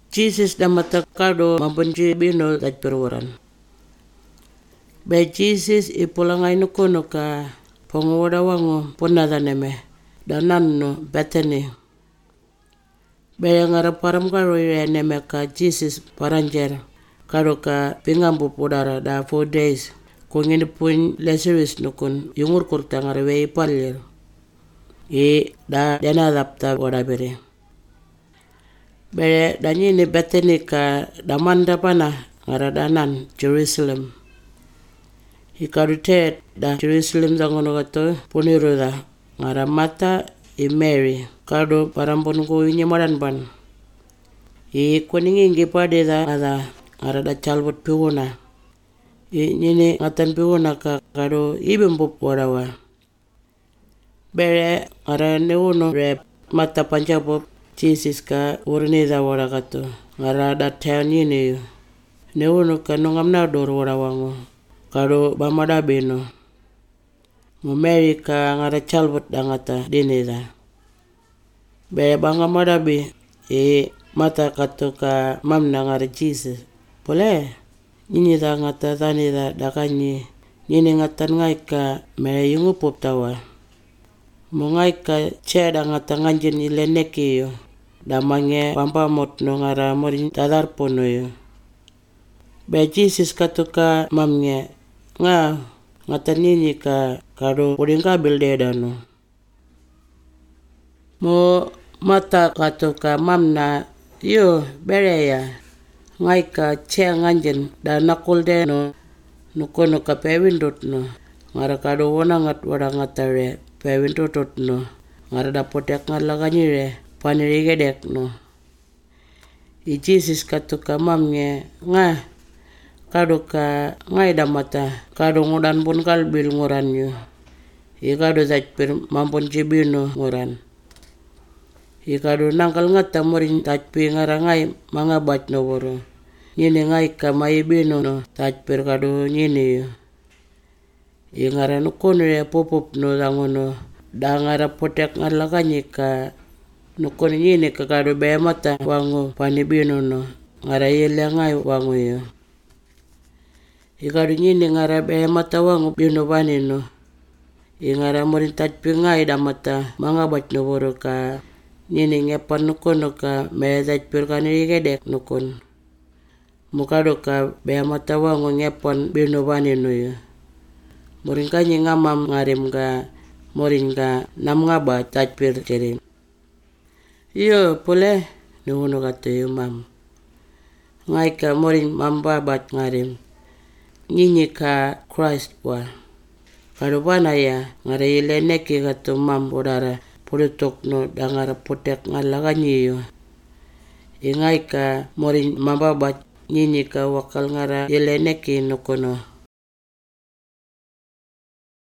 Jesus da matakado mabunji bino tajperuran. Be Jesus ipulangai nukono ka pongoda wango punadaneme dananno Bethany. Be ngara param karo neme ka Jesus paranjer karo ka pingambu pudara da 4 days kungin pun Lazarus nukun yungur kurta ngara wei palir. Da dena dapta wada bere. Be danyi ni Bethany ka damanda pana ngara danan Jerusalem. Ikarute da Jerusalem dangono gato puniru da ngara Martha Mary kado parambon ko inyamaran ban. Kuningi pade da ada ngara da chalbot piwona. Nyini ngatan piwona ka kado ibembup warawa. Bere ngara neuno re Martha panjabop Jesus ka urni da waragato ngara da town yini neuno ka nongamna dor warawango kado bamada beno mo Mary ka ngara chalbot dangata dinida be bangamada be mata kato ka mamna ngara Jesus pole nini da ngata tani da dakanyi nini ngatan ngai ka me yungu pop tawa mo ngai ka cheda ngata nganjen ileneki yo damange pampamot no ngara morin tadar pono yo. Be Jesus katuka mamnge ngata nini ka kado uringka bildeda no. Mo mata katuka mamna yo bere ya ngai ka che nganjen da nakulde no nukono ka pewindot no ngara kado wona ngat wada ngatare pewindot no ngara da potek ngalaganyi re panirigedek no. Jesus katuka mamnge kado ka ngai damata kado ngodan pun kalbil ngoran yo. Kado tajpir mampun jibino ngoran. Kado nangkal ngata morin tajpir ngara ngai mangabat no woro. Nyini ngai ka maibino no tajpir kado nyini yo. Ngara nukono ya popop no dangono da ngara potek ngalaganyi ka nukon nyini ka kado be mata wango panibino no ngara yele ngai wango yo. Kado nyini ngara be mata wango bino bani no. Ngara morin tajpir ngai da mata mangabat no woro ka nyini ngepan nukono ka me tajpir kanirigedek nukon. Mukado ka be mata wango ngepan bino bani no yo. Morin kanyi ngamam ngarim ka morin ka nam ngaba tajpir cerin. Iyo pole nuhuno kato yo mam. Ngai ka morin mambabat ngarim. Nyinyi ka Christ wa. Kado bana ya ngara ileneki kato mam udara pulitok no da ngara potek ngalaganyi yo. Ngai ka morin mambabat nyinyi ka wakal ngara ileneki nukono.